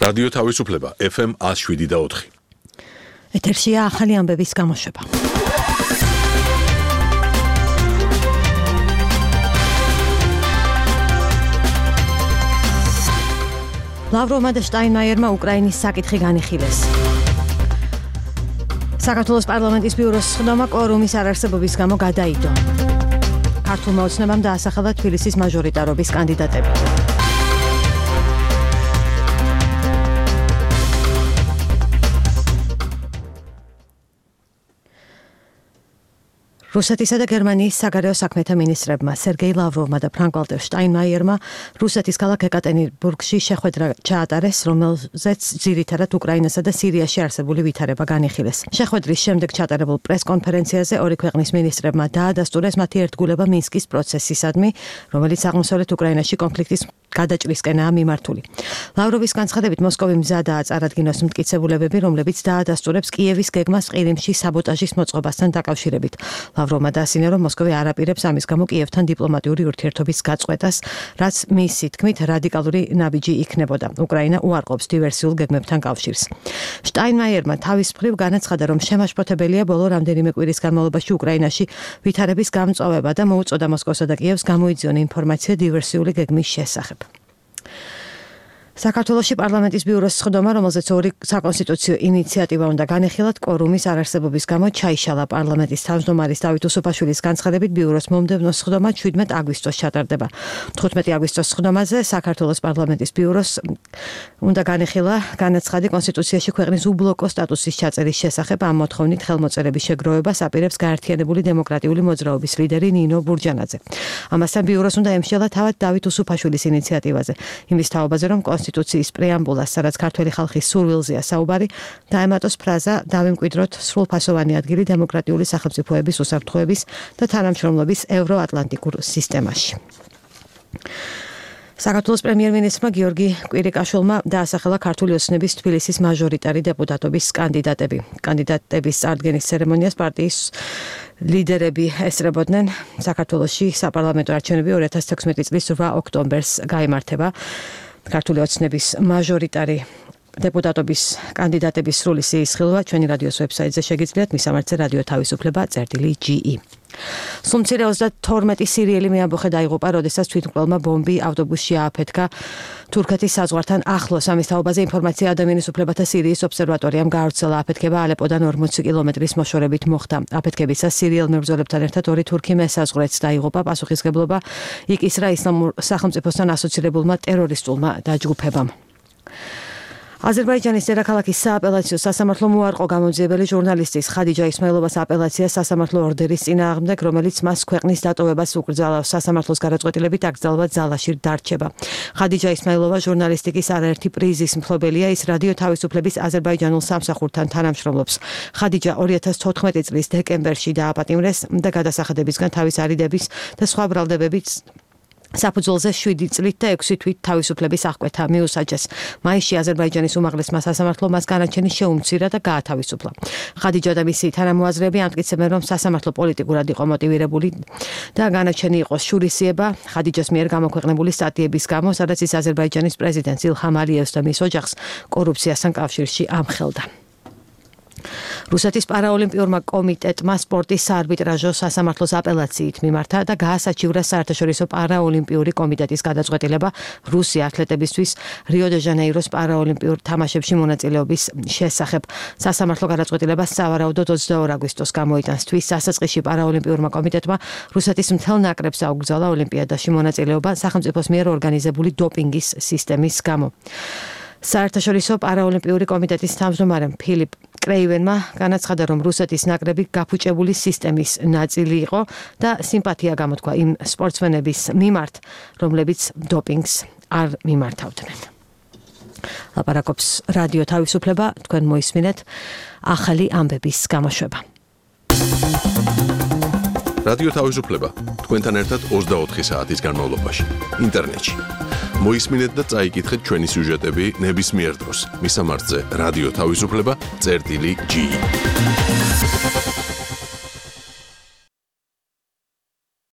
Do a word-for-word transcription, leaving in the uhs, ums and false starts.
რადიო თავისუფლება ეფ ემ one oh seven და four. ეთერშია ახალი ამბების გამოშვება. ლავროვმა და შტაინმაიერმა უკრაინის საკითხი განიხილეს. საქართველოს პარლამენტის ბიუროს სხდომა კვორუმის არარსებობის გამო გადაიდო. ქართულმა ოცნებამ დაასახელა თბილისის მაჟორიტარობის კანდიდატები. რუსეთისა და გერმანიის საგარეო საქმეთა მინისტრებმა სერგეი ლავროვმა და ფრანკ-ვალტერ შტაინმაიერმა რუსეთის ქალაქ ეკატერინბურგში შეხვედრა ჩაატარეს, რომელზეც ძირითადად უკრაინასა და სირიაში არსებული ვითარება განიხილეს. შეხვედრის შემდეგ ჩატარებულ პრეს-კონფერენციაზე ორი ქვეყნის მინისტრებმა დაადასტურეს მათი ერთგულება მინსკის პროცესისადმი, რომელიც აღმოსავლეთ უკრაინაში კონფლიქტის გადაჭრისკენაა მიმართული. ლავროვის განცხადებით მოსკოვი მზადაა წარადგინოს მტკიცებულებები, რომლებიც დაადასტურებს კიევის გეგმას ყირიმში საბოტაჟის მოწყობასთან დაკავშირებით. ლავროვმა დაასინა, რომ მოსკოვი არ აპირებს ამის გამო კიევთან დიპლომატიური ურთიერთობის გაწყვეტას, რაც მისი თქმით რადიკალური ნაბიჯი იქნებოდა. უკრაინა უარყოფს დივერსიულ გეგმებთან კავშირს. შტაინმაიერმა თავის მხრივ განაცხადა, რომ შემაშფოთებელია ბოლო რამდენიმე კვირის განმავლობაში უკრაინაში ვითარების გამწვავება და მოუწოდა მოსკოვსა და კიევს გამოიძიონ ინფორმაცია დივერსიული გეგმის შესახებ. საქართველოში პარლამენტის ბიუროს სხდომა, რომელზეც ორი საკონსტიტუციო ინიციატივა უნდა განეხილათ, კვორუმის არარსებობის გამო ჩაიშალა. პარლამენტის თავმჯდომარის დავით უსუფაშვილის განცხადებით, ბიუროს მომდევნო სხდომა შვიდმეტ აგვისტოს ჩატარდება. თხუთმეტი აგვისტოს სხდომაზე საქართველოს პარლამენტის ბიუროს უნდა განეხილა განაცხადი კონსტიტუციაში ქვეყნის უბლოკო სტატუსის ჩაწერის შესახებ. ამ მოთხოვნით ხელმოწერების შეგროვებას აპირებს გაერთიანებული დემოკრატიული მოძრაობის ლიდერი ნინო ბურჯანაძე. ამასთან ბიუროს უნდა ემშელა თავად დავით უსუფაშვილის ინიციატივაზე. იმის თაობაზე, რომ კონსტიტუციის პრეამბულას, სადაც ქართველი ხალხის სურვილზეა საუბარი, დაემატოს ფრაზა „დავიმკვიდროთ სრულფასოვანი ადგილი დემოკრატიული სახელმწიფოების უსაფრთხოების და თანამშრომლობის ევროატლანტიკურ სისტემაში. საქართველოს პრემიერ-მინისტრმა გიორგი კვირიკაშვილმა დაასახელა ქართული ოცნების თბილისის მაჟორიტარი დეპუტატობის კანდიდატები. კანდიდატების წარდგენის ცერემონიას პარტიის ლიდერები ესწრებოდნენ. საქართველოში საპარლამენტო არჩევნები ორი ათას თექვსმეტი წლის რვა ოქტომბერს გაიმართება. ქართული ოცნების მაჟორიტარი დეპუტატობის კანდიდატების სრული სიისხლვა ჩვენი რადიოს ვებსაიტზე შეგიძლიათ, მისამართზე რადიო თავისუფლება წერტილი ჯი ი. სულ-მცირე ოცდათორმეტი სირიელი მეამბოხე დაიღუპა, როდესაც თვითმკვლელმა ბომბი ავტობუსში ააფეთქა თურქეთის საზღვართან ახლოს. ამის თაობაზე ინფორმაცია ადამიანის უფლებათა სირიის ობსერვატორიამ გაავრცელა. აფეთქება ალეპოდან ორმოცი კილომეტრის მოშორებით მოხდა. აფეთქებისას სირიელ მებრძოლებთან ერთად ორი თურქი მესაზღვრეც დაიღუპა. პასუხისგებლობა იკისრა ისლამურ სახელმწიფოსთან ასოცირებულმა ტერორისტულმა დაჯგუფებამ. აზერბაიჯანის დედაქალაქის სააპელაციო სასამართლომ უარყო გამოძიებელი ჟურნალისტის ხადიჯა ისმაილოვას აპელაციას სასამართლო ორდერის წინააღმდეგ, რომელიც მას ქვეყნის დატოვებას უკრძალავს. სასამართლოს გადაწყვეტილებით აკრძალვა ძალაში დარჩება. ხადიჯა ისმაილოვა ჟურნალისტიკის არაერთი პრიზის მფლობელია, ის რადიო თავისუფლების აზერბაიჯანულ სამსახურთან თანამშრომლობს. ხადიჯა ორი ათას თოთხმეტი წლის დეკემბერში დააპატიმრეს და გადასახადებისგან თავის არიდების და სხვა ბრალდებებით საფუძველზე შვიდი წლით და ექვსი თვით თავისუფლების აღკვეთა მიუსაჯეს. მაისში აზერბაიჯანის უმაღლესმა სასამართლომ მას განაჩენი შეუმცირა და გაათავისუფლა. ხადიჯა და მისი თანამოაზრეები ამტკიცებენ, რომ სასამართლო პოლიტიკურად იყო მოტივირებული და განაჩენი იყო შურისიება ხადიჯას მიერ გამოქვეყნებული სტატიების გამო, სადაც ის აზერბაიჯანის პრეზიდენტს ილჰამ ალიევს და მის ოჯახს კორუფციასთან კავშირში ამხელდა. რუსეთის პარაოლიმპიურმა კომიტეტმა სპორტის საარბიტრაჟო სასამართლოს აპელაციით მიმართა და გაასაჩივრა საერთაშორისო პარაოლიმპიური კომიტეტის გადაწყვეტილება რუსი ათლეტებისთვის რიო-დე-ჟანეიროს პარაოლიმპიურ თამაშებში მონაწილეობის შესახებ. სასამართლო გადაწყვეტილებას სავარაუდოდ ოცდაორი აგვისტოს გამოიტანს. თვის დასაწყისში პარაოლიმპიურმა კომიტეტმა რუსეთის მთელ ნაკრებს აუკრძალა ოლიმპიადაში მონაწილეობა სახელმწიფოს მიერ ორგანიზებული დოპინგის სისტემის გამო. საერთაშორისო პარაოლიმპიური კომიტეტის თავმჯდომარემ ფილიპ კრეივენმა განაცხადა, რომ რუსეთის ნაკრები გაფუჭებული სისტემის ნაწილი იყო და სიმპათია გამოთქვა იმ სპორტსმენების მიმართ, რომლებიც დოპინგს არ მიმართავდნენ. ლაპარაკობს რადიო თავისუფლება, თქვენ მოისმინეთ ახალი ამბების გამოშვება. რადიო თავისუფლება თქვენთან ერთად ოცდაოთხი საათის განმავლობაში ინტერნეტში. მოისმინეთ და წაიკითხეთ ჩვენი სიუჟეტები ნებისმიერ დროს. მისამართზე რადიო თავისუფლება წერტილი ჯი ი.